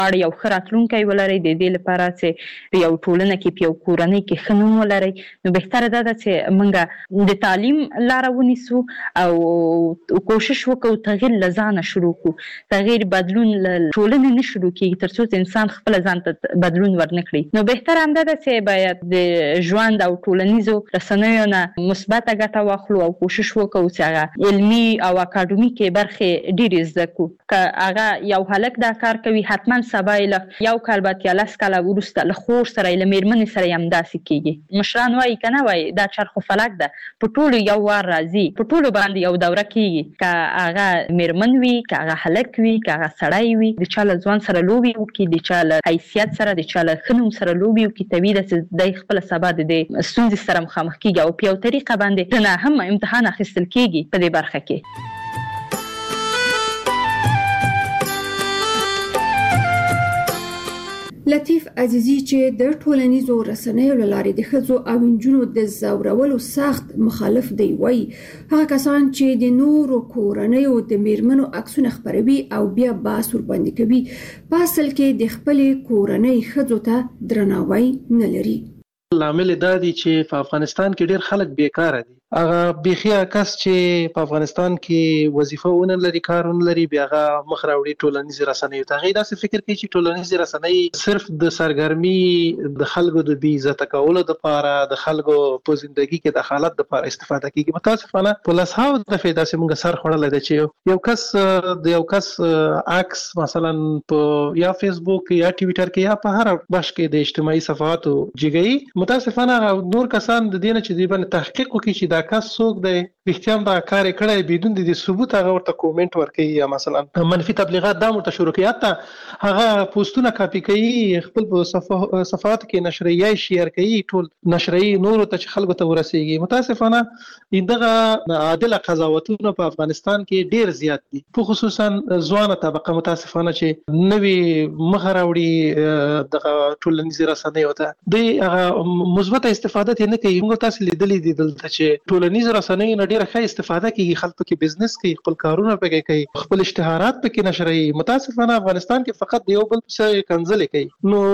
یو ښه راتلونکی ولرئ، د دې لپاره چې یو ټولنه کې په یو کورنۍ کې ښه نوم ولرئ، نو بهتره ده چې موږ د تعلیم لاره ونیسو او کوشش وکړو تغیر له ځانه شروع کړو. تغیر بدلون له ټولنې نه شروع کېږي تر څو چې انسان خپل ځان ته بدلون ورنکړي. نو بهتره همدا ده چې باید د ژوند او ټولنیزو رسنیو نه مثبته ګټه واخلو او کوشش وکړو چې هغه علمي او اکاډمیکې برخې ډېرې زده کړو. که هغه یو هلک دا کار کوي، حتما سبا یې یو کال بعد یا 10 کاله وروسته له خور سره له مېرمنې سره یې همداسې کېږي. مشران وایي که نه وایي دا چرخ و فلک ده، په ټولو یو وار راځي، په ټولو باندې یو دوره کېږي. که هغه مېرمن وي، که هغه هلک وي، که هغه سړی وي، د چا له ځوان سره لوبې وکړي، د چا له حیثیت سره، د چا له ښه نوم سره لوبې وکړي، طبیعي ده چې دی خپله سبا د دې ستونزې سره مخامخ کېږي او په یو طریقه باندې نه هم امتحان اخیستل کېږي په دې برخه کې. لطیف عزیزی چې د ټولنیزو رسنیو له لارې د ښځو او نجونو د ځورولو سخت مخالف دی، وایي هغه کسان چې د نورو کورنیو د مېرمنو عکسونه خپروي او بیا بحث ورباندې کوي په اصل کې د خپلې کورنۍ ښځو ته درناوی نه لري. لامل دا دی چې په افغانستان کې ډېر خلک بیکاره دي. هغه بیخي کس چې په افغانستان کې وظیفه ونه لري، کار ونه لري، بیا هغه مخ راوړي ټولنیزې رسنیو ته. هغوی داسې فکر کوي چې ټولنیزې رسنۍ صرف د سرګرمي د خلکو د بې عزته کولو دپاره، د خلکو په زندګي کې دخالت دپاره استفاده کېږي. متاسفانه په لسهاوو دفعې داسې موږ سر خوړلی ده چې یو کس د یو کس عکس مثلا په یا فیسبوک یا ټویټر کې یا په هر بخش کې د اجتماعي صفحاتو جګوي. متاسفانه نور کسان د دې نه چې دوی باندې تحقیق وکړي چې دا کس څوک دی، رښتیا هم دا کار یې کړی بدون د ثبوت، هغه ورته کومنټ ورکوي یا مثلا منفي تبلیغات دا ورته شروع کوي، حتی هغه پوسټونه کاپي کوي، خپل په صفحاتو کې نشروي یا شیر کوي، ټول نشروي نورو ته چې خلکو ته ورسیږي. متاسفانه دغه عادله قضاوتونه په افغانستان کې ډیر زیات دي، په خصوصا ځوانه طبقه متاسفانه چې نوې مخ راوړي دغه ټولنیزې رسنیو ته، دوی هغه مثبته استفاده یې نه کوي. موږ تاسو لیدلي دي دلته چې ټولنیز رسنیو نه ډیره ښه استفاده کوي، خلک پکې بزنس کوي، خپل کارونه پکې کوي، خپل اشتهارات پکې نشروي. متاسفانه افغانستان کې فقط یو بل څه کنځلې کوي. نو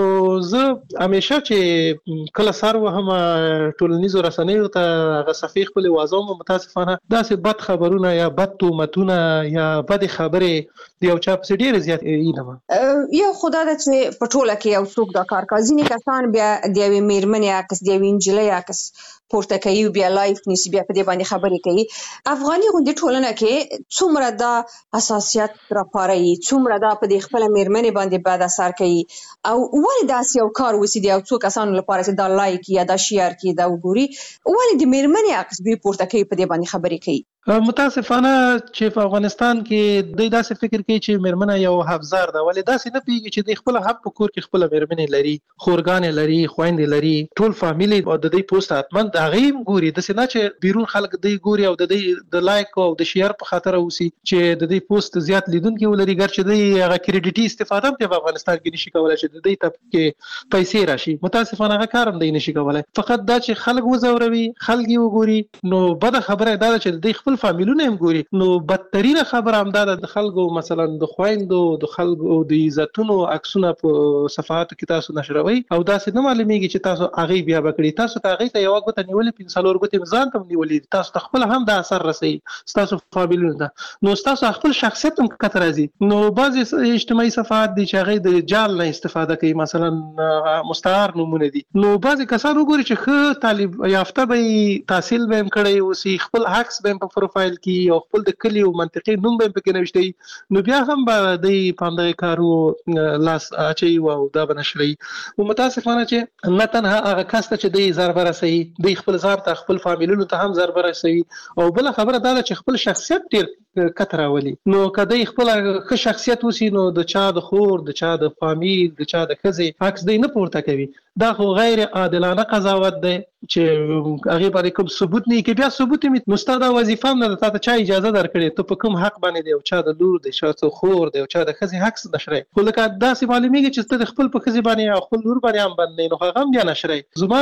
زه همیشه چې کله سر وهم ټولنیزو رسنیو ته هغه صفحې خپلې وازوم، متاسفانه داسې بد خبرونه یا بد تهمتونه یا بدې خبرې د یو چا پسې ډېرې زیاتې وینم. یو خو دا ده چې په ټوله کې یو څوک دا کار کوي. ځینې کسان بیا د یوې مېرمنې عکس، د یوې نجلۍ عکس پورته کوي، بیا لایف نیسي، بیا په دې باندې خبرې کوي. افغاني غوندې ټولنه کې څومره دا حساسیت راپاروي، څومره دا په دې خپله مېرمنې باندې بد اثر کوي، او ولې داسې یو کار وسي د یو څو کسانو لپاره چې دا لایک یا دا شیر کړي، دا وګوري، ولې د مېرمنې عکس دوی پورته کوي، په دې باندې خبرې کوي. متاسفانه چې په افغانستان کې دوی داسې فکر کوي چې مېرمنه یو حفظار ده، ولې داسې نه پوهېږي چې دوی خپله هم په کور کې خپله مېرمنې لري، خورګانې لري، خویندې لري، ټول فامیل او د دوی پوسټ حتما د هغې هم ګوري. داسې نه چې بیرون خلک دوی ګوري او د دوی د لایک او د شیر په خاطر اوسي چې د دوی پوسټ زیات لیدونکي ولري، ګرچې دوی هغه کریډیټي استفاده هم په افغانستان کې نشي کولی چې د دوی ته کې پیسې راشي. متاسفانه هغه کار هم دوی نشي کولی، فقط دا چې خلک وځوروي، خلک یې وګوري. نو بده خبره دا ده چې دوی خپل فامیلونه هم ګوري. نو بدترینه خبره همدا ده د خلکو مثلا د خویندو د خلکو د عزتونو عکسونه په صفحاتو کې تاسو نشروي او داسې نه معلومیږي چې تاسو هغې بیا به کړي. تاسو ته هغې ته یوه ګوته نیولې، 5 ګوتې ځان ته هم نیولې، تاسو ته خپله هم دا اثر رسوي ستاسو فامیلونو ته. نو ستاسو خپل شخصیت هم کته راځي. نو بعضې اجتماعي صفحات دي چې هغې د جال نه استفاده کوي، مثلا مستعار نومونه دي. نو بعضې کسان وګوري چې ښه تعلیم یافته به یې، تحصیل به یې هم کړی اوسي، خپل عکس به یې په پروفایل کې او خپل د کلي او منطقې نوم به یې پکې نوشتی، نو بیا هم به دوی په همدغې کارو لاس اچوي او دا به نشروي. متاسفانه چې نه تنها هغه کس ته چې دوی ضربه رسوي، دوی خپل ځان ته، خپل فامیلونو ته هم ضربه رسوي. او بله خبره دا ده چې خپل شخصیت ډېر کته راولي. نو که دوی خپل ښه شخصیت وسي، نو د چا د خور، د چا د فامیل، د چا د ښځې عکس دوی نه پورته کوي. دا خو غیر عادلانه قضاوت دی چې هغې باندې کوم ثبوت نه وي. که بیا ثبوت وي، نو ستا دا وظیفه هم نه ده، تا ته چا اجازه درکړې، ته په کوم حق باندې د یو چا د لور، د چا د خور، د یو چا د ښځې عکس نشروي. خو لکه داسې معلومېږي چې ته د خپل په ښځې باندې او خپل لور باندې هم باندې، نو هغه هم بیا نشروي. زما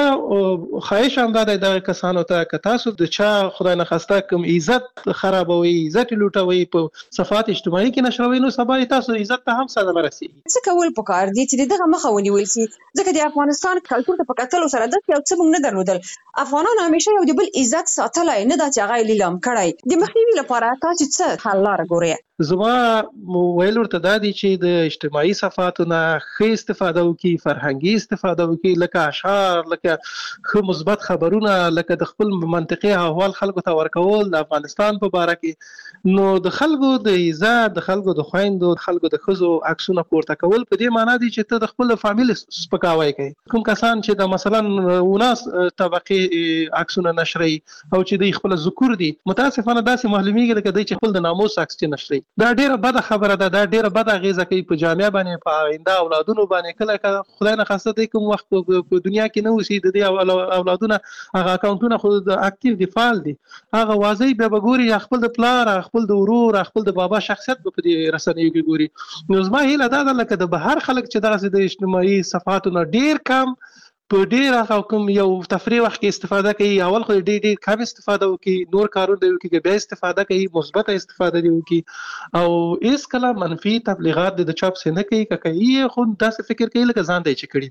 خواهش همدا دی دغه کسانو ته، که تاسو د چا خدای نخواسته کوم عزت خرابوي، عزت یې لوټوي په صفات اجتماعي کې نشروي نو سبا تاسو عزت ته هم صدمه رسیږي. څه کول پکار دي چې دغه مخه ونیول شي ځکه د افغانستان کلتور ته په کتلو سره د یو څه موږ نه درلودل. افغانان همیشه یو د بل عزت ساتلای نه دا چې هغه لیلام کړای. د مخنیوي لپاره تاسو څه حل لاره ګورئ؟ زما ویل ورته دا دي چې د اجتماعي صفاتونو ښه استفاده وکړي، فرهنګي استفاده وکړي، لکه اشعار، لکه ښه مثبت خبرونه، لکه د خپل منطقي احوال خلکو ته ورکول د افغانستان په باره کې. نو د خلکو د عزت، د خلکو د خویندو، د خلکو د ښځو عکسونه پورته کول په دې معنی دي چې ته د خپل فامیل سپکاوی کوي. کوم کسان چې د مثلا وناس طبقې عکسونه نشري او چې د خپل ذکر دي، متاسفانه داسې معلومیږي لکه دوی چې خپل د ناموس عکس نشري. دا ډیره بده خبره ده، دا ډیره بده اغیزه کوي په جامعه باندې، په آینده اولادونو باندې. کله خدای نه خواسته دی کوم وخت په دنیا کې نه اوسي د دې اولادونه هغه اکاونټونه خو د اکټیو دی فعال دي، هغه واضح به وګوري خپل د پلار، خپل د ورور، خپل د بابا شخصیت په دې رسنیو کې ګوري. نو زما هیله دا ده لکه د بهر خلک چې دغه د اجتماعي صفاتونو ډیر کم په ډیر کوم یو تفریح وخت کې استفاده کوي، اول خو ډیر کم استفاده وکړي، نور کارونه دی وکړي، بیا استفاده کوي، مثبت استفاده دی وکړي او هیڅ کله منفي تبلیغات د چاپ سره نه کوي. کوي خو داسې فکر کوي لکه ځان دی چې کړی.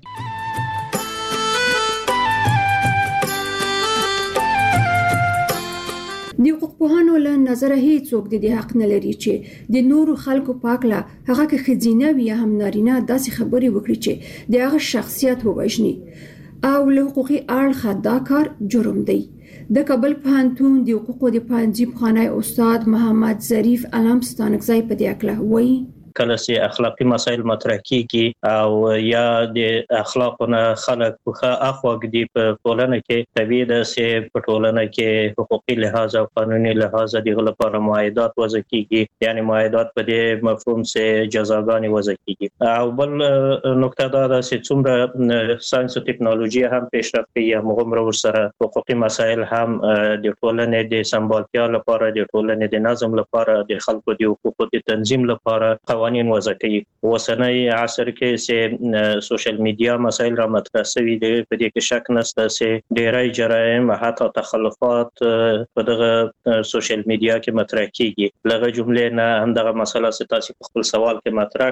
د حقوقپوهانو له نظره هیڅوک د دې حق نه لري چې د نورو خلکو پاکله هغه کې ښځینه وي یا هم نارینه داسې خبرې وکړي چې د هغه شخصیت ووژني او له حقوقي اړخه دا کار جرم دی. د کابل پوهنتون د حقوقو د پوهنځي پخوانی استاد محمد ظریف علمستانکزی په دې اړه وایي کله چې اخلاقی مسایل مطرح کیږي او یا د اخلاقونه خلک په اخواګ دی په ټولنه کې طبيعي ده چې په ټولنه کې حقوقي لحاظ او قانوني لحاظ د غل لپاره معاهدات وضع کیږي، یعنی معاهدات په دې مفهوم چې جزاګانې وضع کیږي. او بل نقطه دا ده چې څومره ساينس او ټکنالوژي هم پیشرفت کوي، هغومره ورسره حقوقي مسایل هم د ټولنې د سمبالتیا لپاره، د ټولنې د نظم لپاره، د خلکو د حقوقو د تنظیم لپاره قوانین وضع کوي. اوسنی عصر کې چې سوشل میډیا مسایل را مطرح شوي دي، په دې کې شک نشته چې ډېری جرایم حتی تخلفات په دغه سوشل میډیا کې مطرح کیږي. لغه جملې نه همدغه مسله چې تاسو په خپل سوال کې مطرح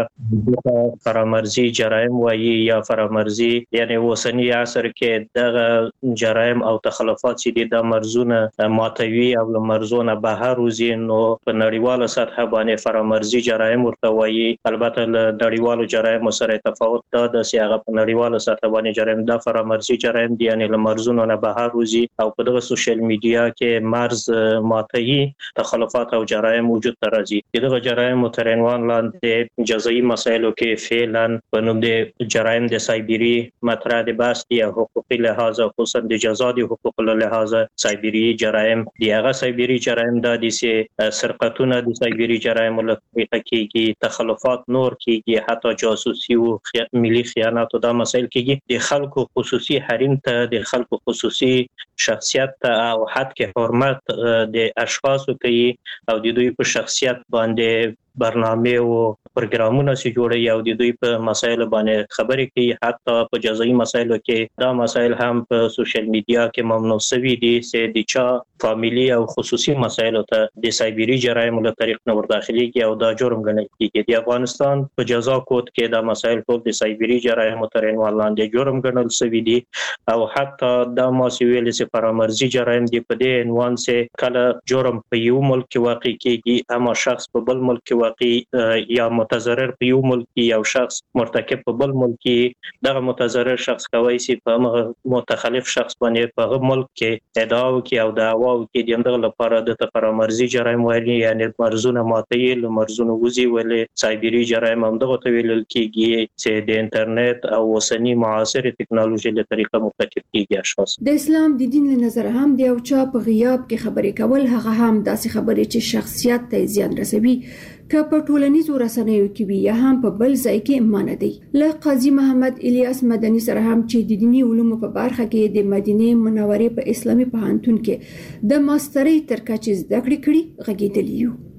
کړله فرامرزي جرایم وایي یا فرامرزي، یعنی اوسنی عصر کې دغه جرایم او تخلفات چې د مرزونه ماتوي او له مرزونه بهر وځي، نو په نړیواله سطح باندې فرامرزي جرایم ورته وایي. البته له نړیوالو جرایم سره تفاوت دا د هغه په نړیواله سطح باندې جرایم د فرامرزي جرایم دي، یعنی له مرزونو نه بهر وځي او په دغه سوشل میډیا کې مرز ماتوي، تخلفات او جرایم وجود ته راځي. دغه جرایم تر عنوان لاندې جزایي مسایلو کې فعلا په نوم د جرایم د سایبری مطرح دي، بس دی حقوقي لحاظ خصوصا د جزا د حقوق له لحاظ سایبری جرایم دی. هغه سایبری جرایم د دې سرقتونه د سایبری جرایم له کیږي، تخلفات نور کیږي، حتی جاسوسي او ملي خیانت او دا مسایل کیږي. د خلکو خصوصي حریم ته، د خلکو خصوصي شخصیت ته او حد کې حرمت د اشخاصو کوي او د دوی په شخصیت باندې برنامه او پروګرامونه سي جوړي او د دوی په مسایل باندې خبرې کوي. حتی په جزایي مسایلو کې دا مسایل هم په سوشل میډیا کې ممنوع شوي دي چې د چا فامیلی او خصوصي مسایلو ته د سایبری جرایم له طریق نه ورداخليږي او دا جرم ګڼل کیږي. د افغانستان په جزا کود کې دا مسایل ټول د سایبری جرایم تر عنوان لاندې جرم ګڼل شوي دي او حتی دا ماسویل چې فرامرزي جرایم دی په دې عنوان چې کله جرم په یو ملک کې واقع کیږي اما شخص په بل ملک کې واقع یا متضرر په یو ملک کې یو شخص مرتکب په بل ملک کې، دغه متضرر شخص کوي چې په متخلف شخص باندې په هغه ملک کې ادعا وکړي او دعوا وکړي دغه لپاره د فرامرزي جرایم وایي، یعنی مرزونه ماتوي، مرزونه وزي ولې سایبری جرایم هم دغه ته ویل کیږي چې د انټرنیټ او اوسنی معاصر ټکنالوژي له طریقه مرتکب کیږي اشخاص. د اسلام د دین له نظر هم د یو چا په غیاب کې خبرې کول هغه هم داسې خبرې چې شخصیت ته زیان رسوي که په ټولنیزو رسنیو کې وي یا هم په بل ځای کې مانه دی. له قاضي محمد الیاس مدني سره هم چې د دینی علومو په برخه کې د مدینه منورې په اسلامي پوهنتون کې د ماسترۍ تر کچې زده کړې کړې غږیدلی یو.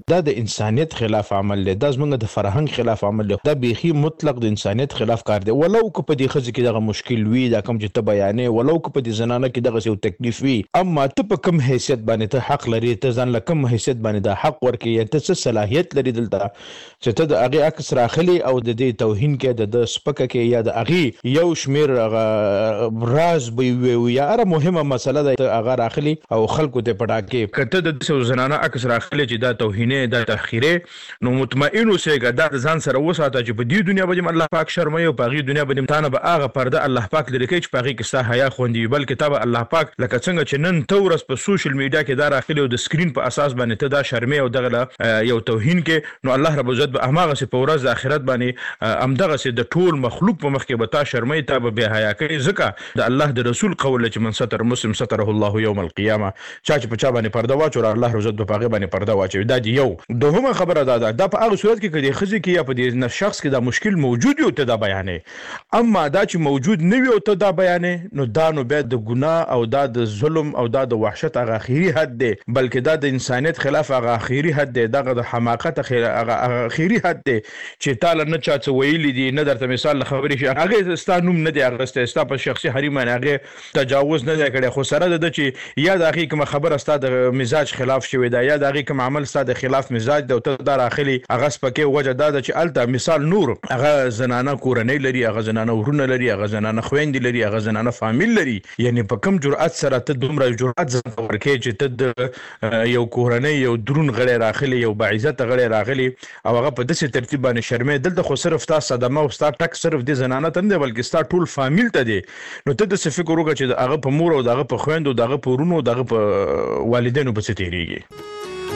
دا د انسانیت خلاف عمل دی، دا زموږ د فرهنګ خلاف عمل دی، دا بیخي مطلق د انسانیت خلاف کار دی. ولو که په دې ښځې کې دغه مشکل وي، دا کوم چې ته بیانې، ولو که په دې زنانه کې دغه یو تکلیف وي، اما ته په کوم حیثیت باندې ته حق لري، ته ځان له کوم حیثیت باندې دا حق ورکړي، یا ته څه صلاحیت لري دلته چې ته د هغې عکس راخلي او د دې توهین کې د سپکه کې یا د هغې یو شمېر راز به وي یا هره مهمه مسله ده ته هغه راخلي او خلکو ته پټا کې. که ته د داسې زنانه عکس راخلي چې دا توهینې، دا تحقیرې، نو مطمئن اوسېږه دا د ځان سره وساته چې په دې دنیا به الله پاک شرموي او په هغې دنیا به تا نه به هغه پرده الله پاک لرې کوي چې په هغې کې ستا حیا خوندي وي، بلکې تا به الله پاک لکه څنګه چې نن ته ورځ په سوشل میډیا کې دا راخلي او د سکرین په اساس باندې ته دا شرمې او دغه یو توهین کې، نو الله رب العزت به هماغسې په ورځ د آخرت باندې همدغسې د ټول مخلوق په مخ کې به تا شرموي، تا به بې حیا کوي. ځکه د الله د رسول قول چې من ستر مسلم ستره الله یوم القیامه، چا چې په چا باندې پرده واچوي الله رب العزت به په هغې باندې پرده واچوي. دا دی یو. دوهمه خبره دا په هغه صورت کې که د ښځې کې یا په دې شخص کې دا مشکل موجود وي او ته دا بیانې، اما دا چې موجود نه وي او ته دا بیانې، نو دا نو بیا د ګناه او دا د ظلم او دا د وحشت هغه اخري حد دی، بلکې دا د انسانیت خلاف هغه اخري حد دی، دغه د حماقت هغه اخري حد دی چې تا له نه چا څه ویلي دي، نه درته مثال له خبرې شي، هغې ستا نوم نه دی اخیستی، ستا په شخصي حریم باندې هغې تجاوز نه دی کړی، خو سره د ده چې یا د هغې کومه خبره ستا د مزاج خلاف شوې ده، یا د هغې کوم عمل ستا د خلاف مزاج دی او ته دا راخلي، هغه سپکې وجه دا ده چې هلته مثال نور هغه زنانه کورنۍ لري، هغه زنانه ورونه لري، هغه زنانه خویندې لري، هغه زنانه فامیل لري، یعنی په کوم جرأت سره ته دومره جرأت ځان ته ورکوې چې ته د یو کورنۍ یو دروند غړی راغلی، یو باعزته غړی راغلی او هغه په داسې ترتیب باندې شرمې. دلته خو صرف ستا صدمه او ستا ټک صرف دې زنانه ته نه دی بلکې ستا ټول فامیل ته دی، نو ته داسې فکر وکړه چې د هغه په مور او د هغه په خویندو، د هغه په ورونو، د هغه په والدینو پسې تېرېږي.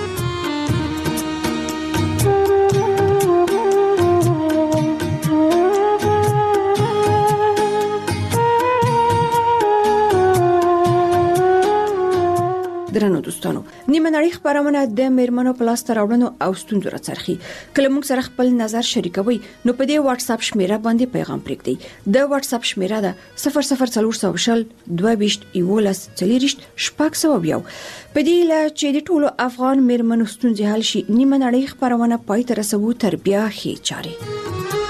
درنو دوستانو، نیمه نړۍ خبرونه د میرمنو په لاس راوړنو او ستونزو راڅرخي. کله موږ سره خپل نظر شریکوي نو په دې واتس اپ شمیره باندې پیغام پرېږدئ. د واتس اپ شمیره ده 00400 22 11 40 شپږ. په دې لا چې د ټولو افغان میرمنو ستونزې حل شي، نیمه نړۍ خبرونه پای ته رسوو تر بیا ښې چارې.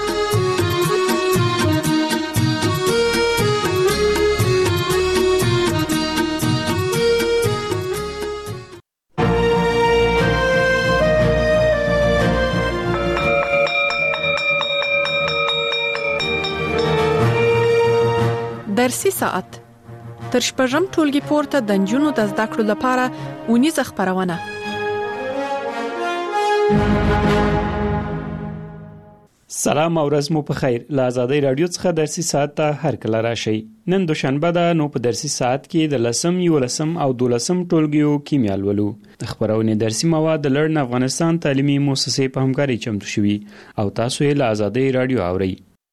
درسي ساعت تر شپږم ټولګي پورته د نجونو د زده کړو لپاره اونیزه خبرونه. سلام او ورځ مو په خیر. له آزادۍ رادیو څخه درسي ساعت ته هر کله راشئ. نن دوشنبه ده، نو په درسي ساعت کې د 10 11 او 12 ټولګیو کیمیا لولو. د خبرونې درسي مواد د لړن افغانستان تعلیمي مؤسسې په همکاري چمتو شوي او تاسو یې له آزادۍ رادیو اورئ.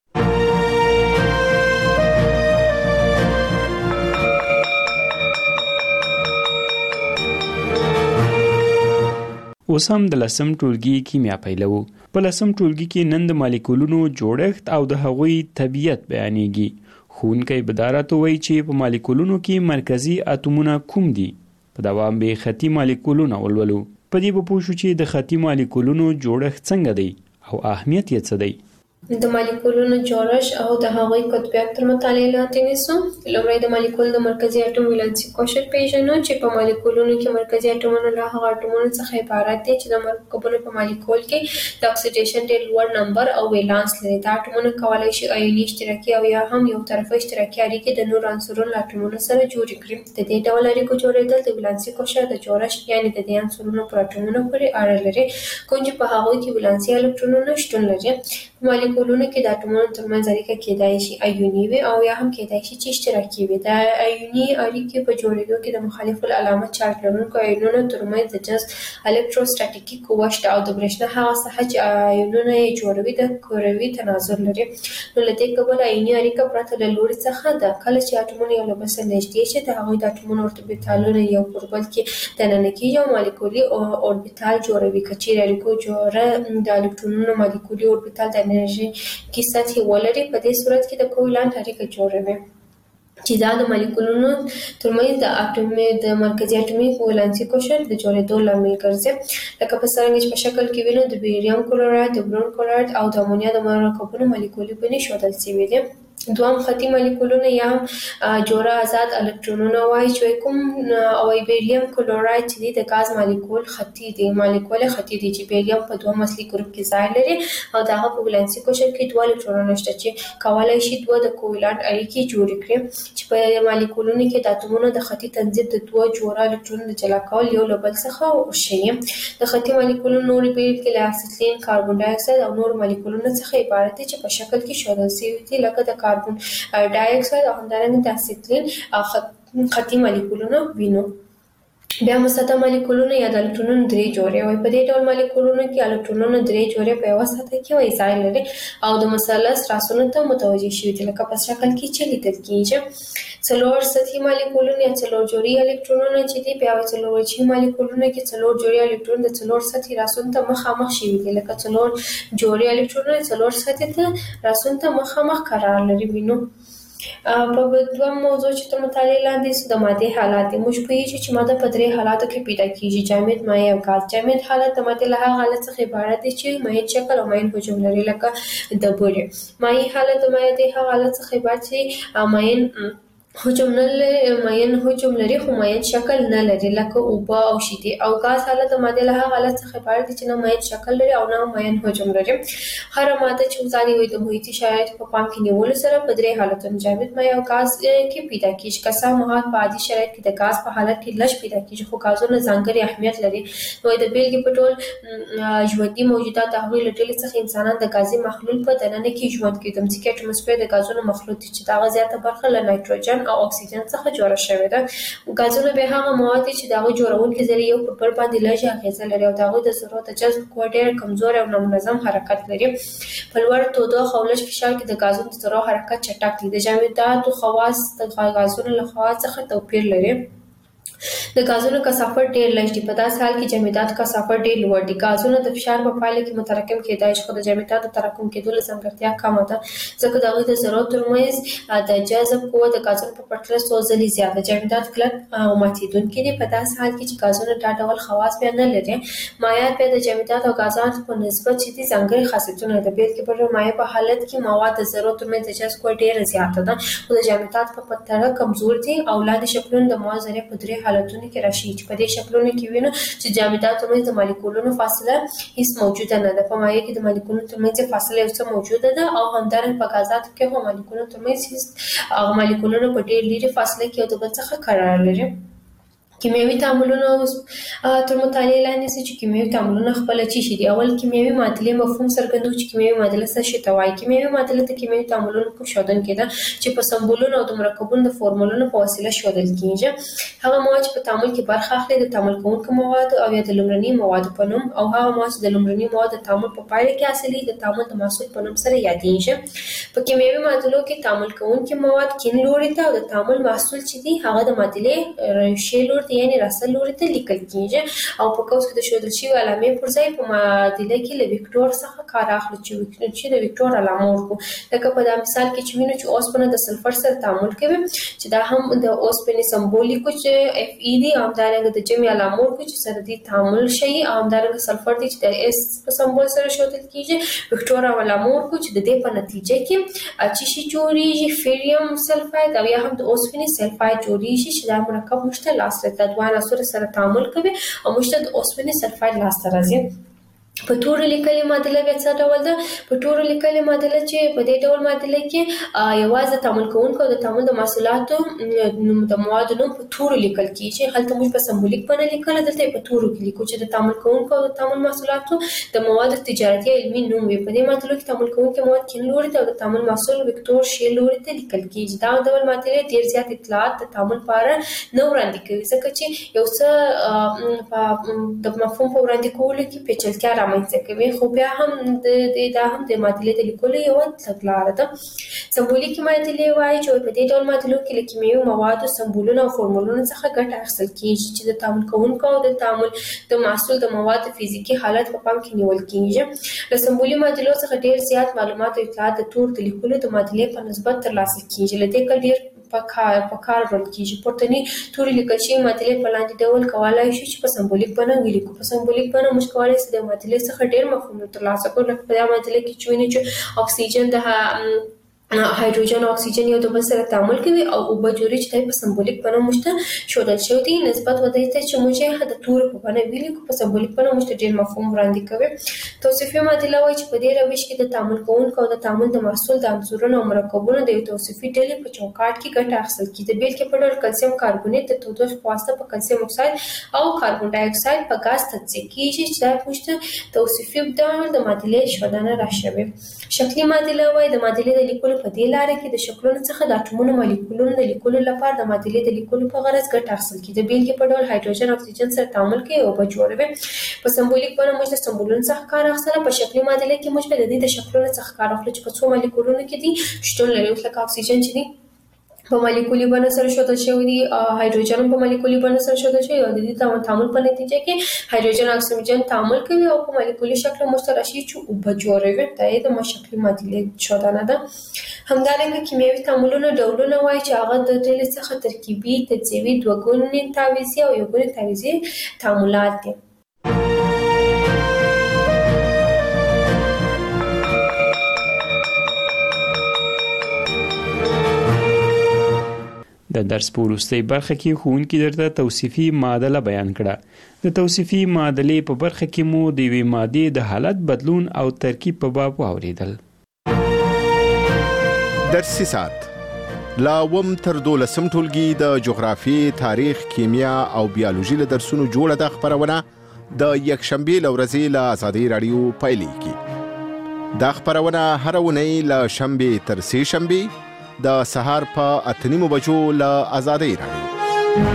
اوس هم د 10 ټولګي کیمیا پیلو. په 10 ټولګي کې نن د مالیکولونو جوړښت او د هغوی طبیعت بیانېږي. ښوونکی به دا راته وایي چې په مالیکولونو کې مرکزي اتومونه کوم دي. په دوام به خطي مالیکولونه ولولو. په دې به پوه شو چې د خطي مالیکولونو جوړښت څنګه دی او اهمیت یې څه دی. د مالیکولونو جوړښت او د هغوی قطبیت تر مطالعې لاندې نیسو. لومړی د مالیکول د مرکزي اټوم ولانسي کوشش پیژنو چې په مالیکولونو کې مرکزي اټومونه له هغه اټومونو څخه عبارت دي چې د مرکبونو په مالیکول کې د اکسیډیشن ډېر لوړ نمبر او ولانس لري. دا اټومونه کولی شي آیوني اشتراکي او یا هم یو طرفه اشتراکي اړیکې د نورو عنصرونو له اټومونو سره جوړې کړي. د دې ډول اړیکو جوړېدل د ولانسي کوشش د جوړښت یعنې د دې عنصرونو پر اټومونو پورې اړه لري، کوم چې په هغوی کې ولانسي الکترونونه شتون لري. په مالیکولونو کې د اټومونو ترمنځ اړیکه کېدای شي آیوني وي او یا هم کېدای شي چې اشتراکي وي. د آیوني اړیکې په جوړېدو کې د مخالف العلامه چارج لرونکو آیونونو ترمنځ د جذب الکتروستاتیکي قوه شته او د برېښنا هغه ساحه چې آیونونه یې جوړوي د کروي تناظر لري. نو له دې کبله آیوني اړیکه پرته له لوري څخه ده. کله چې اټومونه یو له بل سره نږدې شي د هغوی د اټومونو اوربیتالونه یو پر بل کې دننه کېږي او مالیکولي اوربیتال جوړوي. که چیرې اړیکو جوړه د الکترونونو مالیکولي اوربیتال د انرژي کې سطحې ولري، په دې صورت کې د کوولانت اړیکه جوړوي. چې دا د مالیکولونو ترمنځ د مرکزي اټومي ولانسي کوشش د جوړېدو لامل ګرځي. لکه په څرنګه چې په شکل کې وینو د بیریم کلوراید، د برون کلوراید او د امونیا د مرکبونو مالیکولي بڼې ښودل شوي دي. دوام خطي مالیکولونه یا هم جوړه آزاد الکترونونه وایي چې کوم او بیریم کلوراید چې د غاز مالیکول خطي دی، مالیکول خطي دی چې بیریم په دوه اصلي ګروپ کې ځای لري او دغه په ولانسي کوشش کې دوه الکترونونه شته چې کولای شي دوه د کوولانت اړیکې جوړې کړي چې په مالیکولونو کې د اتومونو د خطي تنظیم د دوه جوړه الکترونونو جلا کول یو له بل څخه وشي. د خطي مالیکولونو نورې بیلګې له اسیتلین، کاربن ډای اکساید او نور مالیکولونو څخه عبارت دي چې په شکل کې ښودل شوي دي، لکه د کاربن ډای اکساید او همدارنګه د اسیتلین خطي مالیکولونه وینو. بیا مسطح مالیکولونه یا د الکترونونو درې جوړې وي. په دې ډول مالیکولونو کې الکترونونه درې جوړې په یوه سطح کې وي ځای لري او د مثلث راسونو ته متوجه شوي دي، لکه په شکل کې چې لیدل کېږي. څلور سطحي مالیکولونه یا څلور جوړې الکترونونه چې دي، بیا څلور وجهي مالیکولونه کې څلور جوړې الکترون د څلور سطحي راسونو ته مخامخ شوي دي، لکه څلور جوړې الکترونونه څلور سطحي ته راسونو ته مخامخ قرار لري. وینو په دوه موضوع چې تر مطالعې لاندې د مادې حالات دي. موږ پوهیږو چې ماده په درې حالاتو کې پیدا کیږي: جامد، مایع او غاز. جامد حالت د مادې له هغه حالت څخه عبارت دی چې مایع شکل او مایع حجم لري، لکه د بورې. مایع حالت د مادې هغه حالت څخه عبارت چې مایع حجم نه لري، مایع حجم لري خو مایع شکل نه لري، لکه اوبه او شیدې. او غاز حالت د مادې له هغه حالت څخه عبارت دی چې نه مایع شکل لري او نه مایع حجم لري. هر ماده چې وزاري وي د محیطي شرایطو په پام کې نیولو سره په درې حالتونو جامد، مایع او غاز کې پیدا کیږي. که څه هم په عادي شرایطو کې د غاز په حالت کې لږ پیدا کیږي، خو غازونه ځانګړي اهمیت لري. نو د بیلګې په ټول ژوندي موجودات د هغوی له ډلې څخه انسانان د غازي محلول په دننه کې ژوند کوي. د ځمکې اټموسفیر د غازونو مخلوط دی چې دغه زیاته برخه له نایتروجن او اکسیجن څخه جوړه شوې ده. غازونه به هغه مواد دي چې دغه جوړونکي ذرې یو پر بل باندې لږه اغیزه لري او دغه د ذرو د جذب قوه ډېر کمزورې او نامنظم حرکت لري. په لوړ تودوخه او لږ فشار کې د غازونو د ذرو حرکت چټک دی. د جامداتو خواص د غازونو له خواص څخه توپیر لري. د غازونو کثافت ډېر لږ دی. په داسې حال کې جامداتو کثافت ډېر لوړ دی. غازونه د فشار په پایله کې متراکم کېدای شي، خو د جامداتو تراکم کېدو له ځانګړتیا کمه ده، ځکه د هغوی د ذرو ترمنځ د جذب قوه د غازونو په پرتله څو ځلې زیاته. جامدات کلک او ماتېدونکي دي. په داسې حال کې چې غازونه دا ډول خواص بیا نه لري. مایعات بیا د جامداتو او غازاتو په نسبت چې دي ځانګړي خاصیتونه لري. بیلګې په ډول مایع په حالت کې مواد د ذرو ترمنځ د جذب قوه ډېره زیاته ده، خو د جامداتو په پرتله کمزور دي. او لاندې شکلونه د مواد ذرې په درې حالتونو کې راشي چې په دې شکلونو کې وینو چې جامداتو ترمنځ د مالیکولونو فاصله هیڅ موجوده نه ده. په مایع کې د مالیکولونو ترمنځ فاصله یو څه موجوده ده او همدارنګه په غازاتو کې هم مالیکولونو ترمنځ هیڅ مالیکولونه په ډېر لرې فاصله کې یو د بل څخه قرار لري. کیمیاوي تعاملونه تر مطالعې لاندې سي چې کیمیاوي تعاملونه خپل چی شي دي. اول کیمیاوي معادلې مفهوم څرګندوي چې کیمیاوي معادله څه شي ته وایي. کیمیاوي معادله د کیمیاوي تعاملونو کوم ښودونکی ده چې په سمبولونو او د مرکبونو د فورمولونو په وسیله ښودل کیږي. هغه مواد چې په تعامل کې برخه اخلي د تعامل کوونکو مواد او یا د لومړني موادو په نوم، او هغه مواد چې د لومړني مواد د تعامل په پایله کې حاصلېږي د تعامل د محصول په نوم سره یادېږي. په کیمیاوي معادلو کې تعامل کوونکي مواد کیڼ لوري ته او د تعامل محصول چې دی هغه د معادلې ښي لوري ته یعنې راسته لوري ته لیکل کیږي. او په قوس کې د ښودل شوي علامې پر ځای په معادله کې له وکتور څخه کار اخلو چې د وکتور علامه ورکړو. لکه په دا مثال کې چې وینو چې اوسپنه د سلفر سره تعامل کوي چې دا هم د اوسپنې سمبول لیکو چې اف ای دی، او همدارنګه د جمع علامه ورکړو چې سره دې تعامل شي، او همدارنګه سلفر دی چې د اس په سمبول سره ښودل کیږي. وکتور علامه ورکړو چې د دې په نتیجه کې چې شي جوړیږي فیریم سلفاید او یا هم د اوسپنې سلفاید جوړیږي چې دا مرکب مشته لاسته د دوه عناصرو سره تعامل کوي او مشته د اوسپنې سلفاید لاسته راځي. په تورو لیکلې معادله بیا څه ډول ده؟ په تورو لیکلې معادله چې په دې ډول معادله کې یوازې تعامل کوونکو او د تعامل د محصولاتو د موادو نوم په تورو لیکل کیږي. هلته موږ په سمبولیک بڼه لیکل، دلته په تورو کې لیکو چې د تعامل کوونکو او د تعامل محصولاتو د موادو تجارتي علمي نوم وي. په دې معادلو کې تعامل کوونکي مواد کیڼ لوري ته او د تعامل محصول وکتور ښي لوري ته لیکل کیږي. دا ډول معادلې ډېر زیات اطلاعات د تعامل په اړه نه وړاندې کوي، ځکه چې یو څه د مفهوم په وړاندې کولو کې پیچلتیا رامنځته کوي. خو بیا هم دا هم د معادلې د لیکلو یوه تګلاره ده. سمبولیکي معادلې وایي چې په دې ډول معادلو کې له کیمیاوي موادو سمبولونو او فورمولونو څخه ګټه اخیستل کیږي چې د تعامل کوونکو او د تعامل د محصول د موادو فزیکي حالت په پام کې نیول کیږي. له سمبولي معادلو څخه ډېر زیات معلومات او اطلاعات د تور د لیکلو د معادلې په نسبت ترلاسه کیږي. له دې ډېر په کار وړل کیږي. پورتنی توري لیکل شوی معادلې په لاندې ډول کولای شي چې په سمبولیک بڼه ولیکو. په سمبولیک بڼه موږ کولای شو د معادلې څخه ډېر مفهوم ترلاسه کړو. لکه په دې معادلې کې چې وینو چې اکسیجن د هایدروجن او اکسیجن یو د بل سره تعامل کوي او اوبه جوړي چې په سمبولیک بڼه موږ شودل شو دي نسبت ودی ته چې موږ د تور په بڼه ولیکو. په سمبولیک بڼه موږ ډېر مفهوم وړاندې کوي. توصیفي معادله وایي چې په دې روش کې د تعامل کوونکو او د تعامل د محصول د عنصرونو او مرکبونو د یو توصیفي ډلې په چوکاټ کې ګټه اخیستل کیږي. د بیلګې په ډول کلسیم کاربونیت د تودوخې په واسطه په کلسیم اکساید او کاربن ډای اکساید په غاز تجزیه کیږي چې دا موږ توصیفي ډول د معادلې شودنه راشوي. شکلي معادله وایي د معادلې د لیکلو په دې لاره کې د شکلونو څخه د اټومونو مالیکولونو د لیکلو لپاره د معادلې د لیکلو په غرض ګټه اخیستل کیږي. د بیلګې په ډول هایدروجن اکسیجن سره تعامل کوي او اوبه جوړوي. په سمبولیک بڼه موږ د سمبولونو څخه کار اخیستل. په شکلي معادله کې موږ د دې د شکلونو څخه کار اخلو چې په څو مالیکولونو کې دي شتون لري. لکه اکسیجن چې دی په مالیکولي بڼه سره شودل شوی دی، هایدروجن په مالیکولي بڼه سره شودل شوی او د دې تعامل په نتیجه کې هایدروجن او اکسیجن تعامل کوي او په مالیکولي شکل موږ ته راشي چې اوبه جوړوي. دا یې د شکلي معادلې شودنه ده. همدارنګه کیمیاوي تعاملونو ډولونه وایي چې هغه د ډلې څخه ترکیبي، تجزیوي، دوهګوني تعویضي او یوګوني تعویضي تعاملات دي. د درس په وروستۍ برخه کې ښوونکي درته توصیفي معادله بیان کړه. د توصیفي معادلې په برخه کې مو د یوې مادې د حالت بدلون او ترکیب په باب واوریدل. درسي ساعت لا وم تر 12 ټولګي د جغرافیې، تاریخ، کیمیا او بیولوژي له درسونو جوړه د خبرونه د یکشنبه لورځي له آزادۍ رادیو پایلیږي. دا خبرونه هر ونی له شنبه تر سه شنبه د سهار په 8:30 بجو له آزادۍ رادیو.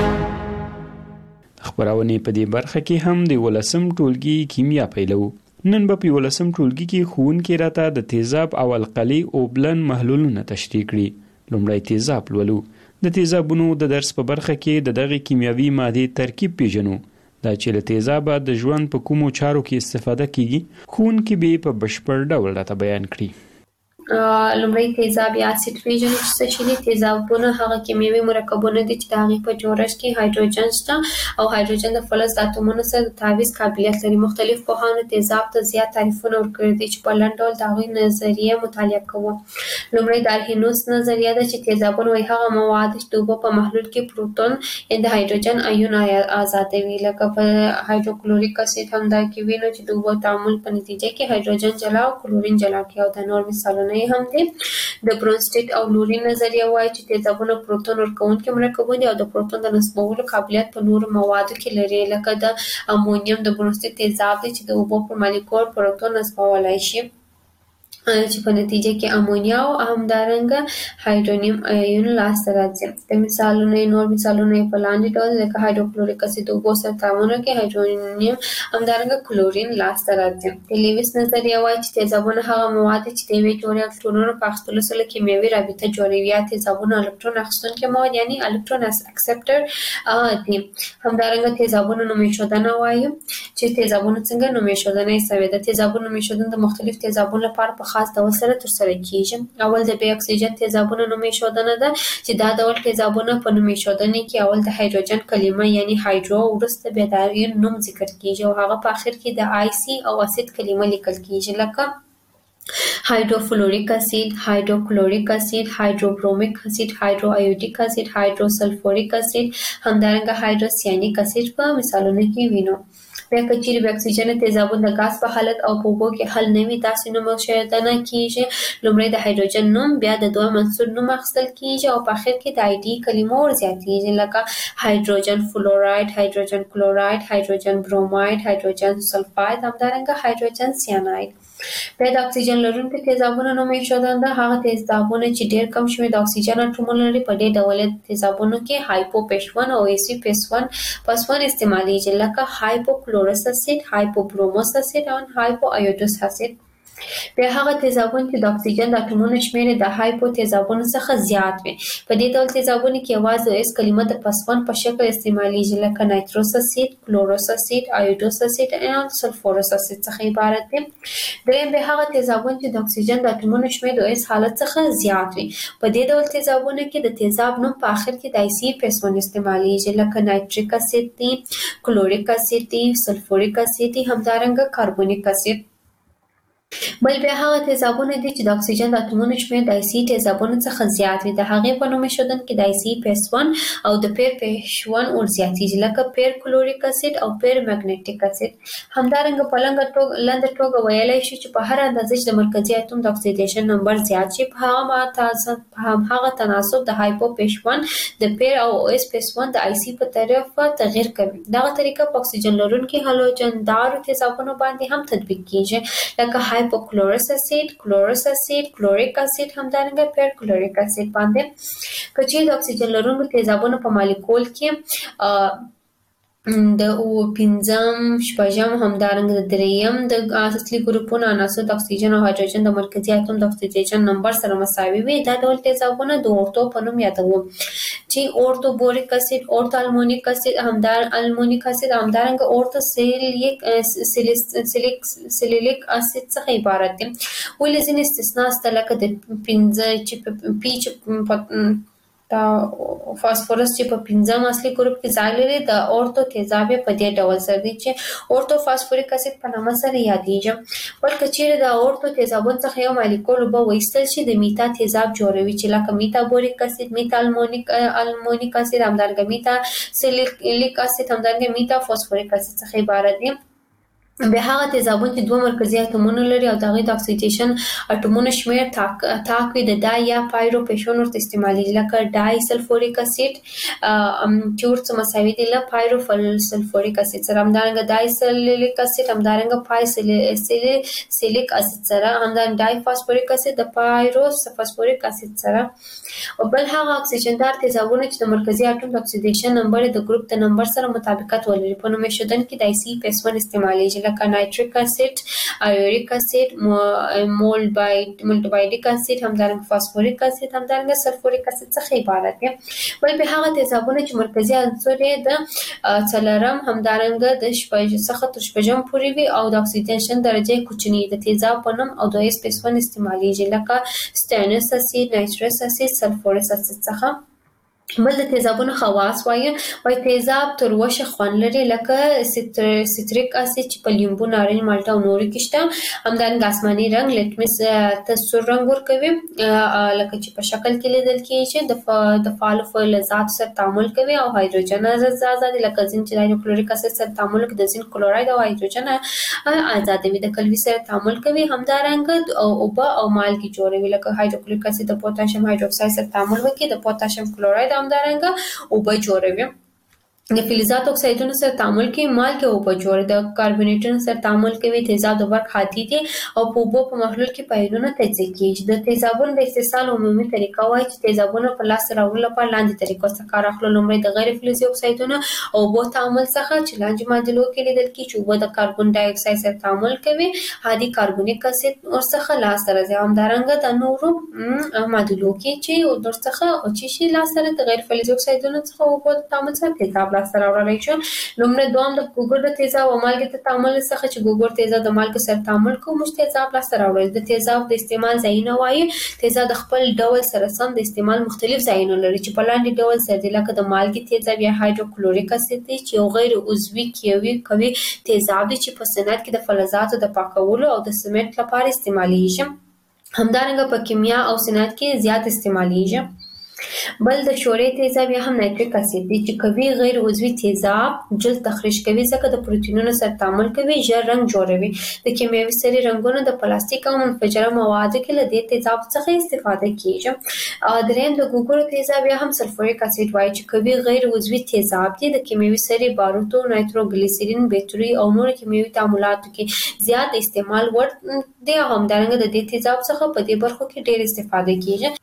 خبرونه په دې برخه کې هم د 18 ټولګي کیمیا پیلو. نن په 18 ټولګي کې ښوونکي راته د تیزاب او القلي اوبلن محلولونه تشریح کړي. لومړی تیزاب لولو. د تیزابونو د درس په برخه کې د دغه کیمیاوي مادې ترکیب پیژنو. دا چې له تیزابه د ژوند په کومو چارو کې استفاده کیږي ښوونکي به په بشپړ ډول راته بیان کړي. لومړی تیزاب یا اسید پیژنو چې څه شي دي. تیزابونه هغه کیمیاوي مرکبونه دي چې د هغې په جوړښت کې هایدروجن شته او هایدروجن د فلز د اتومونو سره د تعویض قابلیت لري. مختلف پوهانو تیزاب ته زیات تعریفونه ورکړي دي چې په لنډ ډول د هغوی نظریه مطالعه کوو. لومړی د ارهینوس نظریه ده چې تیزابونه وایي هغه مواد چې د اوبو په محلول کې پروتون یا د هایدروجن ایون آزادوي. لکه په هایدروکلوریک اسید همدا کې وینو چې د اوبو تعامل په نتیجه کې هایدروجن جلا او کلورین جلا کوي او د نور مثالونه هم دي. د برونسټیټ او لوري نظریه وایي چې تیزابونه پروتون ورکوونکي مرکبونه دي او د پروتون د نصبولو قابلیت په نورو موادو کې لري. لکه د امونیم د برونسټیټ تیزاب دی چې د اوبو پر مالیکول پروتون نصبولای شي چې په نتیجه کې امونیا او همدارنګه هایدرونیم ایون لاسته راځي. د مثالونه نور مثالونه په لاندې ډول لکه هایدروکلوریک اسید د اوبو سره تعامل کوي، هایدرونیم همدارنګه کلورین لاسته راځي. د لیویس نظریه وایي چې تیزابونه هغه مواد دي چې د یوې جوړې الکترونونو په اخیستلو سره کیمیاوي رابطه جوړوي. یا تیزابونه الکترون اخیستونکي مواد یعنی الکترون اکسپټر دي. همدارنګه تیزابونه نومیښودنه وایي چې تیزابونه څنګه نومیښودنه شوي. د تیزابونو نومیښودنه د مختلف تیزابونو لپاره په خاص ډول سره ترسره کیږي. اول د بی اکسیجن تیزابونو نومیښودنه ده چې دا ډول تیزابونه په نومیښودنه کې اول د هایدروجن کلمه یعنی هایدرو وروسته بیا د هغې نوم ذکر کیږي او هغه په اخر کې د آی سی او اسید کلمه لیکل کیږي. لکه هایدروفلوریک اسید، هایدروکلوریک اسید، هایدروبرومیک اسید، هایدروایوډیک اسید، هایدروسلفوریک اسید، همدارنګه هایدروسیانیک اسید په مثالونو کې وینو. بیا که چیرې د اکسیجن تیزابونه د غاز په حالت او په اوبو کې حل نه وي داسې نومیښودنه کیږي. لومړی د هایدروجن نوم بیا د دویم عنصر نوم اخیستل کیږي او په اخر کې د آی ډي کلمه ورزیاتیږي. لکه هایدروجن فلوراید، هایدروجن کلوراید، هایدروجن بروماید، هایدروجن سلفاید، همدارنګه هایدروجن سیاناید. بیا د اکسیجن لرونکو تیزابونو نومیښودنه ده هغه تیزابونه چې ډېر کم شمېر د اکسیجن اټومونه لري. په دې ډول تیزابونو کې هایپوپیش1 او ایسي+1 استعمالیږي. لکه هایپوکلورس اسید، هایپوبروموس اسید او هایپوایوډوس اسید. بیا هغه تیزابونه چې د اکسیجن د اټومونو شمېر د هایپو تیزابونو څخه زیات وي. په دې ډول تیزابونه کې یوازې اس کلمه د پسون په شکل استعمالېږي لکه نایتروس اسید، کلوروس اسید، آیودوس اسید او سلفورس اسید څخه عبارت دي. دریم به هغه تیزابونه چې د اکسیجن د اټومونو شمېر د اس حالت څخه زیات وي. په دې ډول تیزابونه کې د تیزاب نوم په اخر کې د آیسي پسون استعمالېږي لکه نایتریک اسید دی، کلوریک اسید دی، سلفوریک اسید دی، همدارنګه کاربونیک اسید. بل بیا هغه تیزابونه دي چې د اکسیجن د اټومونو شمېر د آیسي تیزابونو څخه زیات وي. د هغې په نوم ایښودنه کې د آیسي پیسون او د پیر پیشون ور زیاتېږي لکه پیر کلوریک اسید او پیر مګنیټیک اسید. همدارنګه په لنډه توګه ویلی شو چې په هر اندازه چې د مرکزي اتوم د اکسیدیشن نمبر زیات شي په هغه تناسب د هایپو پیشون د پیر او اس پیسون د آیسي په طرف تغیر کوي. دغه طریقه په اکسیجن لرونکي هالوجندارو تیزابونو باندې هم تطبیق کیږي لکه هایپوکلورس اسید، کلوروس اسید، کلوریک اسید، همدارنګه پیر کلوریک اسید باندې. که چیرې د اکسیجن لرونکو تیزابونو په مالیکول کې د پنځم، شپږم، همدارنګه د دریم د اصلي ګروپونو عناصر د اکسیجن او هایدروجن د مرکزي اتوم د اکسیدیشن نمبر سره مساوي وي، دا ډول تیزابونه د اورتو په نوم یادوو چې اورتو بوریک اسید، اورتو المونیک اسید، المونیک اسید، همدارنګه اورتو سیلیلیک اسید څخه عبارت دي. ولې ځینې استثنا شته لکه د پنځه چې پی دا فاسفورس چې په پنځم اصلي ګروپ کې ځای لري د اورتو تیزاب په دې ډول سره دي چې اورتو فاسفوریک اسید په نامه سره یادېږي. بلکې چیرې د اورتو تیزابونو څخه یو مالیکول اوبه وایستل شي د میتا تیزاب جوړوي چې لکه میتا بوریک اسید، میتا المونیک اسید، همدارنګه میتا سیلیلیک اسید، همدارنګه میتا فاسفوریک اسید څخه عبارت دي. بیا هغه تیزابونه چې دوه مرکزي اتومونه لري او د هغې د اکسیدیشن اتومونو شمېر تاک وي د ډای یا پایرو پیشون ورته استعمالېږي لکه ډای سلفوریک اسید چې ورته مساوي دي له پایرو سلفوریک اسید سره، همدارنګه ډای سلیلیک اسید، همدارنګه پای سیلیک اسید سره، همدارنګه ډای فاسفوریک اسید د پایرو فاسفوریک اسید سره. او بل هغه اکسیجندار تیزابونه چې د مرکزي اتوم د اکسیدیشن نمبر د ګروپ د نمبر سره مطابقت ولري په نوم ایښودنه کې د آیسي پیسون استعمالېږي لکه نایتریک اسید، ایوریک اسید، مولټبایډیک اسید، همدارنګه فاسفوریک اسید، همدارنګه سلفوریک اسید څخه عبارت دي. بل به هغه تیزابونه چې مرکزي عنصر یې د څلورم، همدارنګه د شپږم څخه تر شپږم پورې وي او د اکسیدیشن درجه کوچنی د تیزاب په نوم او د اس پیسون استعمالېږي لکه سټینس اسید، نایترس اسید، سلفورس اسید څخه. بل د تیزابونو خواص وایي تیزاب تروشه خوند لري لکه سیتریک اسید چې په لیمبو، نارنج، مالټه او نورو کې شته، همدارنګه آسماني رنګ لیټمس ته سور رنګ ورکوي لکه چې په شکل کې لیدل کېږي چې د فعالو فلزاتو سره تعامل کوي او هایدروجن آزاد دي لکه زنک چې د هایدروکلوریک اسید سره تعامل کوي د زنک کلوراید او هایدروجن آزادوي، د کلوي سره تعامل کوي، همدارنګه اوبه او مالګې جوړوي لکه هایدروکلوریک اسید د پوتاشیم هایدروکساید سره تعامل وکړي د پوتاشیم کلوراید همدارنګه اوبه جوړوي. د فلزاتو اکسایدونو سره تعامل کوي، مالګې اوبه جوړوي، د کاربونیټونو سره تعامل کوي، تیزاب د برق هادي دي او په اوبو په محلول کې په ایونونو تجزیه کېږي. د تیزابونو د استحصال عمومي طریقه وایي چې تیزابونه په لاس راوړلو لپاره لاندې طریقو څخه کار اخلو. لومړی د غیر فلزي اکسایدونو او اوبو تعامل څخه چې لاندې معادلو کې لیدل کېږي چې اوبه د کاربن ډای اکساید سره تعامل کوي، هادي کاربونیک اسید ورڅخه لاس راځي، همدارنګه د نورو معادلو کې چې ورڅخه اوچشي لاس سره د غیر فلزي اکسایدونو څخه اوبو د تعامل سره تیزاب لاس راوړلی شو. لومړی دوام د ګوګړ د تیزاب او مالګې د تعامل څخه چې ګوګړ تیزاب د مالګې سره تعامل کوي موږ تیزاب لاسته راوړل. د تیزاب د استعمال ځایونه وایي تیزاب د خپل ډول سره سم د استعمال مختلف ځایونه لري چې په لاندې ډول سره دي لکه د مالګې تیزاب یا هایدروکلوریک اسید دی چې یو غیر عضوي قوي تیزاب دی چې په صنعت کې د فلزاتو د پاکولو او د سمنټ لپاره استعمالیږي، همدارنګه په کیمیا او صنعت کې زیات استعمالیږي. بل د شورې تیزاب یا هم نایتریک اسید دی چې قوي غیر عضوي تیزاب جلد تخریش کوي ځکه د پروتینونو سره تعامل کوي، ژر رنګ جوړوي. د کیمیاوي سرې رنګونو د پلاستیک او منفجره موادو کې له دې تیزاب څخه استفاده کیږي. دریم د ګوګړو تیزاب یا هم سلفوریک اسید وایي چې قوي غیر عضوي تیزاب دی، د کیمیاوي سرې، باروتو، نایتروګلیسرین، بیټري او نور کیمیاوي تعاملاتو کې زیات استعمال وړ دی او همدارنګه د دې تیزاب څخه په دې برخو کې ډېر استفاده کیږي.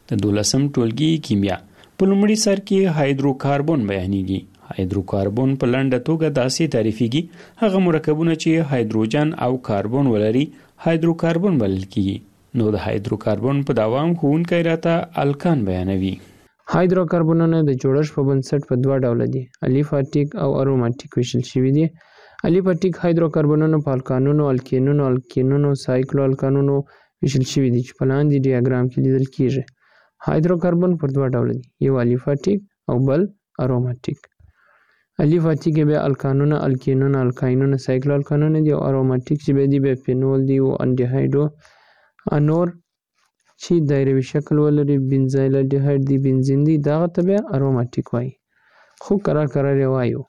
د 12م ټولګي کیمیا په لومړي سر کې هایدروکاربن بیانېږي. هایدروکاربن په لنډه توګه داسې تعریفېږي هغه مرکبونه چې هایدروجن او کاربن ولري هایدروکاربن بلل کیږي. نو د هایدروکاربن په دوام ښوونکی راته الکان بیانوي. هایدروکاربنونه د جوړښت په بنسټ په دوه ډوله دي، الیفاټیک او اروماتیک ویشل شوي دي. الیفاټیک هایدروکاربنونه په الکانونو، الکینونو، سایکلو الکانونو ویشل شوي دي چې په لاندې ډیاګرام کې لیدل کیږي. هایدروکاربن پر دوه ډوله دي، یو الیفاټیک او بل اروماتیک. الیفاټیک بیا الکانونه، الکینونه، الکاینونه، سایکلو الکانونه دي، او اروماتیک چې بیا دي بیا فینول دي او انډیهایډو انور چې دایروي شکل ولري، بنزایل الډیهایډ دی، بنزین دی، دغه ته بیا اروماتیک وایي. خو کرار یې وایو.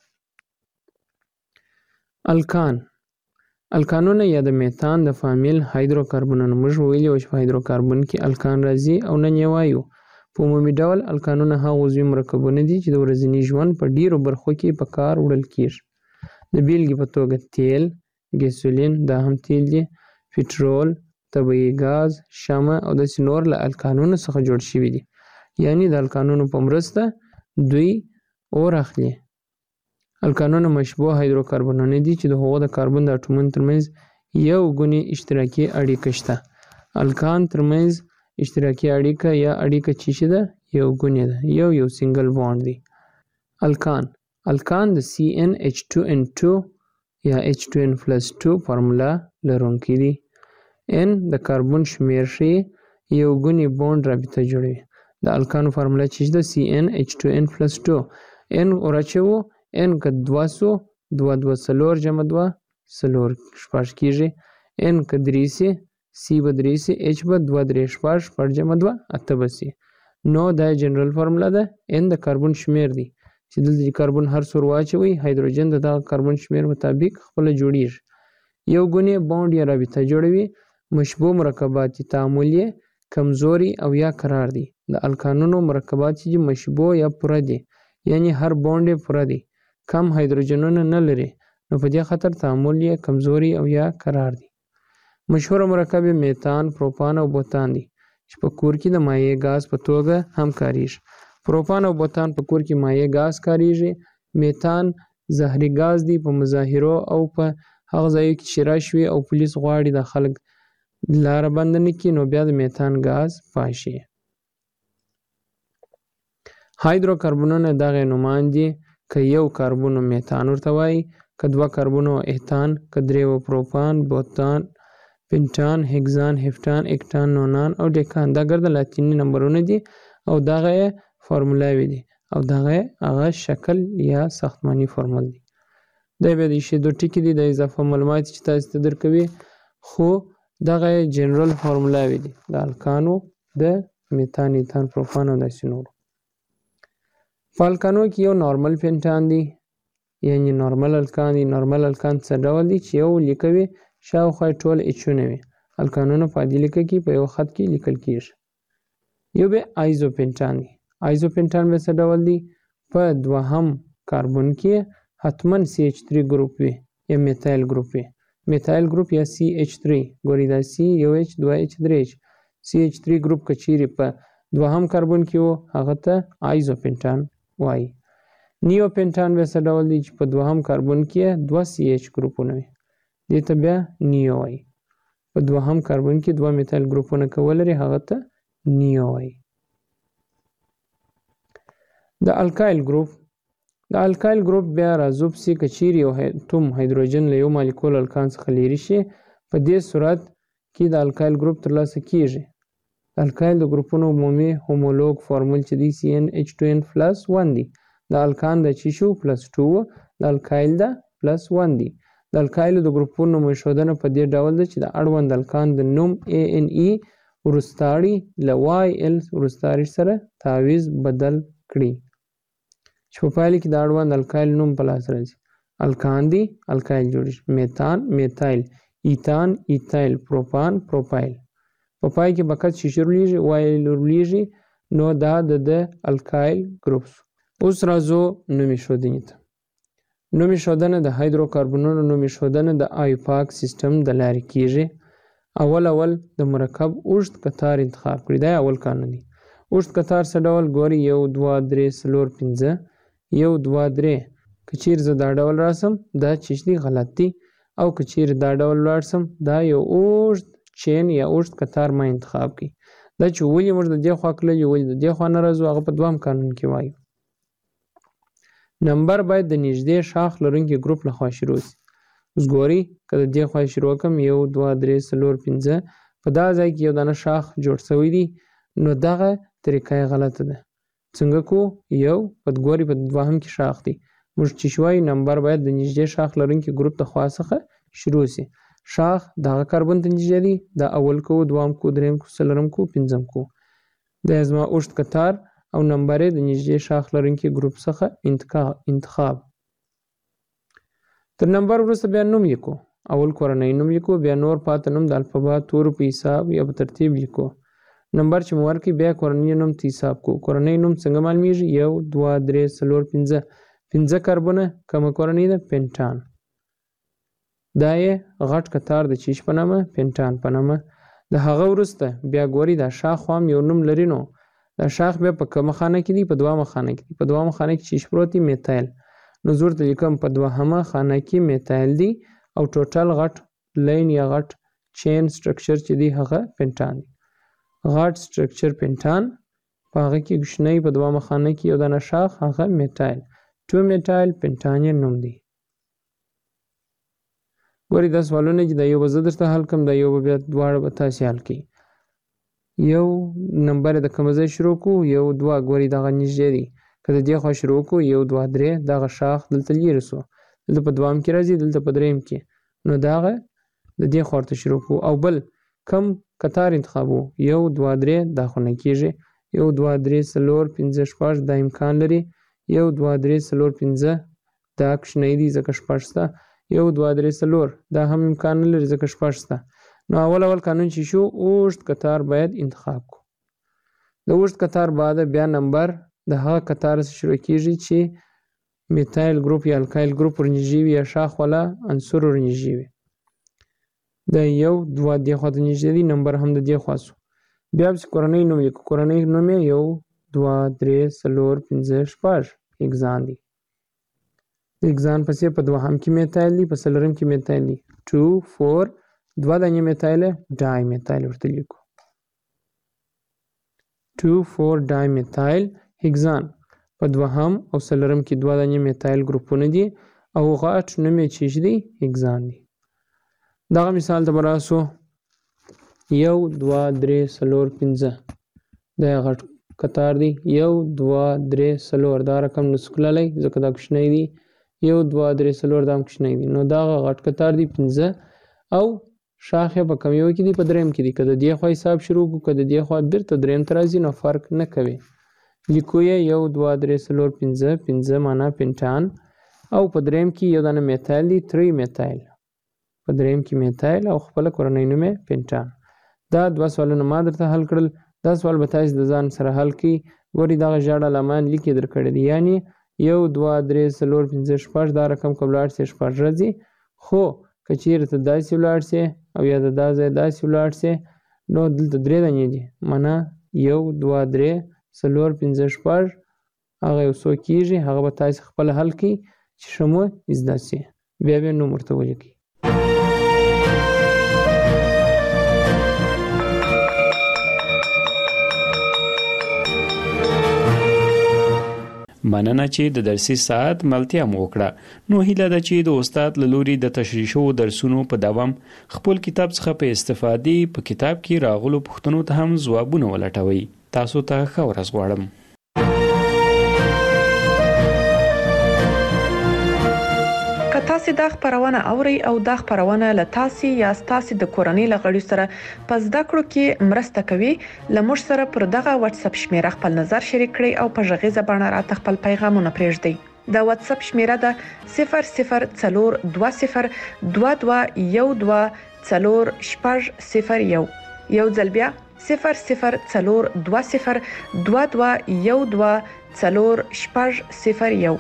الکانونه یا د میتان د فامیل هایدروکاربنونه. موږ ویلي وو چې په هایدروکاربن کې الکان راځي او نن یې وایو. په عمومي ډول الکانونه هغه عضوي مرکبونه دي چې د ورځني ژوند په ډیرو برخو کې په کار وړل کیږي. د بیلګې په توګه تیل، ګیسولین، دا هم تیل دي، پټرول، طبیعي ګاز، شمع او داسې نور له الکانونو څخه جوړ شوي دي. یعنی د الکانونو په مرسته دوی اور اخلي. الکانونه مشبوع هایدروکاربنونه دي چې د هغو د کاربن د اټومونو ترمنځ یو ګونې اشتراکي اړیکه شته. الکان ترمنځ اشتراکي اړیکه یا اړیکه چې ده یو ګونې ده، یو سنگل بانډ دی. الکان د CnH2n2 یا H2n+2 فارمولا لرونکی دی. N د کاربن شمیر ښیي، یو ګونې بانډ رابطه جوړوي. د الکانو فارمولا چې ده CnH2n+2. N ورچوو، N که 2 سو، 2 4 جمع 2 4 شپږ کیږي. N که 3 سي، C به 3 سي، H به 2 3 شپږ، شپږ جمع 2 8 به سي. نو دا جنرال فارمولا ده. N د کاربن شمیر دی چې دلته کاربن هر څور واچوي، هایدروجن د دغه کاربن شمیر مطابق خپله جوړیږي. یو ګونې بانډ یا رابطه جوړوي. مشبوع مرکبات تعامل یې کمزوري او یا قرار دي. د الکانونو مرکبات چې مشبوع یا پوره دي، یعنی هر بانډ یې پوره دی، کم هایدروجنونه نه لري، نو په دې خاطر تعامل یې کمزوري او یا قرار دي. مشهور مرکب میتان، پروپان او بوتان دي چې په کور کې د مایع غاز په توګه هم کاریږي. پروپان او بوتان په کور کې مایع غاز کاریږي. میتان زهري غاز دی. په مظاهرو او په هغه ځای کې چې راشي او پولیس غواړي د خلک لاره بند نه کړي، نو بیا د میتان غاز پاشي. هایدروکاربنونه دغه نومان دي. که یو کاربن میتان ورته وایي، که 2 کاربن احتان، که 3 پروپان، بوتان، پنټان، هگزان، هفتان، اکتان، نونان او ډیکان. دا ګرد لاتینی نمبرونه دي او دغه فارمولاوي دي او دغه هغه شکل یا ساختماني فارمول دي. دا به د شیدو ټکی دي د اضافه معلومات چې تاسو ته درکوي، خو دغه جنرال فارمولاوي دي د الکانو، د میتان، ایتان، پروپان او داسې نور. په الکانو کې یو نارمل پنټان دی، یعنی نارمل الکان دی. نارمل الکان څه ډول دی چې یو لیکوي شاوخوا ټول اچونه وي. الکانونه په عادي لیکه کې په یو خط کې لیکل کیږي. یو به آیزو پنټان دی. آیزو پنټان به څه ډول دی؟ په دوهم کاربن کې حتما CH3 ګروپ وي یا میتایل ګروپ وي. میتایل ګروپ یا CH3 ګوري دا C یو H 2 H 3 H. CH3 ګروپ کچيري په دوهم کاربن کې وو، هغه ته آیزو پنټان وایي. نیو پنټان به څه ډول دی چې په دوهم کاربن کې 2 CH ګروپونه وي، دې ته بیا نیو وایي. په دوهم کاربن کې 2 میتایل ګروپونه کول لري، هغه ته نیو وایي. د الکایل ګروپ، د الکایل ګروپ بیا راذوب سي کچيري یو اتوم هایدروجن له یو مالیکول الکان څخه لري شي، په دې صورت کې د الکایل ګروپ ترلاسه کیږي. الکایل د ګروپونو عمومي هومولوګ فارمول چې دی CnH2n+1 دی. د الکان د چیشو +2 د الکایل د +1 دی. د الکایل د ګروپونو مشودنه په دې ډول ده چې د اړوند الکان د نوم ANE ورستاړي له YL ورستاړي سره تعویض بدل کړي، چې په پایله کې د اړوند الکایل نوم په لاس راځي. الکان دی، الکایل جوړیږي. میتان، میتایل، ایتان، ایتایل، پروپان، پروپایل. په پای کې بکت شیشه رلیږي، وایل رلیږي، نو دا د الکایل ګروپس. اوس راځو نومي ښودنې ته. نومي ښودنه د هایدروکاربنونو نومي ښودنه د آیپاک سیستم د لارې کیږي. اول د مرکب اوږد قطار انتخاب کړئ، دا اول قانون دی. اوږد کتار څه ډول ګوري 1 2 3 4 5 1 2 3 کچیر زه دا ډول راسم دا چې دی غلط دی او کچیر دا ډول لاړسم دا یو اوږد چین یا اوږد کتار ما انتخاب کی دا چې ولې موږ د دې خوا کله یو ولې د دې خوا نه راځو هغه په دوام قانون کې وایو نمبر باید د نږدې شاخ لرونکي ګروپ له خوا شروع شي اوس ګوري که د دې خوا شروع کړم 1 2 3 4 5 په دا ځای کې یو دانه شاخ جوړ شوی دی نو دغه طریقه غلطه ده څنګه کو یو په ګوري په دوهم کې شاخ دی موږ چې شوي نمبر باید د نږدې شاخ لرونکي ګروپ ته خوا څخه شروع شي شاخ دغه کاربن ته نږدې دی دا اول کو دوام کو دریم کو څلورم کو پنځم کو د زما اوږد کتار او نمبر د نږدې شاخ لرونکي ګروپ څخه انتخاب تر نمبر وروسته بیا نوم لیکو اول کورنۍ نوم لیکو بیا نور پاتې نوم د الفبا تورو په حساب یا په ترتیب لیکو نمبر چې مو ورکړي بیا کورنۍ نوم ته حساب کو کورنۍ نوم څنګه معلومیږي 1 2 3 4 5 5 کاربونه کومه کورنۍ ده پنټان دا یې غټ کتار د چیش په نامه پنټان په نامه د هغه وروسته بیا ګوري دا شاخ هم یو نوم لري نو دا شاخ بیا په کومه خانه کې دی په دوامه خانه کې دی په دوامه خانه کې چیش پروت دی میتایل نو زور ته لیکم په دوهمه خانه کې میتایل دی او ټوټل غټ لین یا غټ چین سټرکچر چې دی هغه پنټان دی غټ سټرکچر پنټان په هغه کې کوچنی په دوامه خانه کې یو دانه شاخ هغه میتایل 2 میتایل پنټان نوم دی ګوري دا سوالونه چې دا یو به زه درته حل کړم دا یو به بیا دواړه به تاسې حل کړئ یو نمبر د کومه ځای شروع کړو 1 2 ګوري دغه نږدې دی که د دې خوا شروع کړو 1 2 3 دغه شاخ دلته لیرې سو دلته په دوام کې راځي دلته په دریم کې نو دغه د دې خوا ورته شروع کړو او بل کم کتار انتخابو 1 2 3 دا خو نه کېږي 1 2 3 4 5 6 دا امکان لري 1 2 3 4 5 دا کوچنی دی ځکه شپږ شته 1 2 3 4 دا هم امکان نه لري ځکه شپږ شته نو اول قانون چې شو اوږد کتار باید انتخاب کو د اوږد کتار بعد بیا نمبر د هغه کتار څخه شروع کیږي چې میتایل ګروپ یا الکایل ګروپ ورنږدې وي یا شاخ والا عنصر ورنږدې وي د 1 2 دې خوا ته نږدې دی نمبر هم د دې خوا سو بیا به کورنۍ نوم لیکو کورنۍ نوم یې 1 2 3 4 5 6 اگزان دی اگزان پسې په دوهم کې میتایل دی په څلورم کې میتایل دی 2 4 دوه دانې میتایل ډای میتایل ورته لیکو 2 4 ډای میتایل هگزان په دوهم او څلورم کې دوه دانې میتایل ګروپونه دي او غټ نوم یې چې دی هگزان دی دغه مثال ته براسو 1 2 3 4 5 دا غټ کتار دی 1 2 3 4 دا رقم نسکللی ځکه دا کوچنی دی 1 2 3 4 دا هم کوچنی دی نو دا غټ کتار دی 15 او شاخ په کوم یو کې دی په دریم کې دی که د دې خوا حساب شروع کړو که د دې خوا بیرته دریم ته راځي نو فرق نه کوي لیکو یې 1 2 3 4 5 5 معنا پنټان او په دریم کې یو دانه میتایل دی 3 میتایل په دریم کې میتایل او خپل کورنۍ نوم یې پنټان دا دوه سوالونه ما درته حل کړل دا سوال به تاسو د ځان سره حل کړئ ګوري دغه ژړه لامان لیکي درکړی دی یعنی 1 2 3 4 5 6 دا رقم کوم لاړ شي 6 راځي خو کچیر ته داسې ولاړ شي او یا د دا ځای داسې ولاړ شي نو دلته درې دانې دي معنا 1 2 3 4 5 6 هغه یو څو کېږي هغه به تاسې خپل حل کړئ چې ښه مو زده شي بیا به نوم ورته ولیکئ مننه چې د درسي ساعت ملتیا مو وکړه نو هیله ده چې د استاد له لوري د تشریحو درسونو په دوام خپل کتاب څخه په استفادې په کتاب کې راغلو پوښتنو ته هم ځوابونه ولټوي تاسو ته ښه ورځ غواړم تاسو دا خبرونه اوري او دا خبرونه له تاسو یا تاسو د کورنۍ لغړی سره پس د کړو کې مرسته کوي لمر سره پر دغه واتس اپ شمیره خپل نظر شریک کړئ او په ژغې زبانه را خپل پیغامونه پرېږدئ د واتس اپ شمیره ده 002022124001 یو ځل بیا 002022124001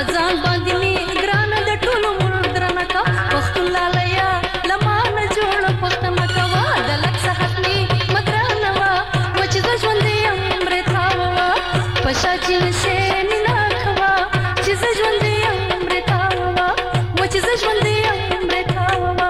پځان باندې می ګرانه د ټولو مور ګرانه کا پښتون لالیا لمانه جوړ پښتون کوا د لک صحت می مګرانه وا و چې ژوندې امر تاوا پښا چې نشه مینا کوا چې ژوندې امر تاوا و چې ژوندې امر تاوا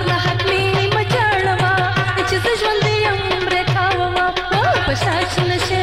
Nation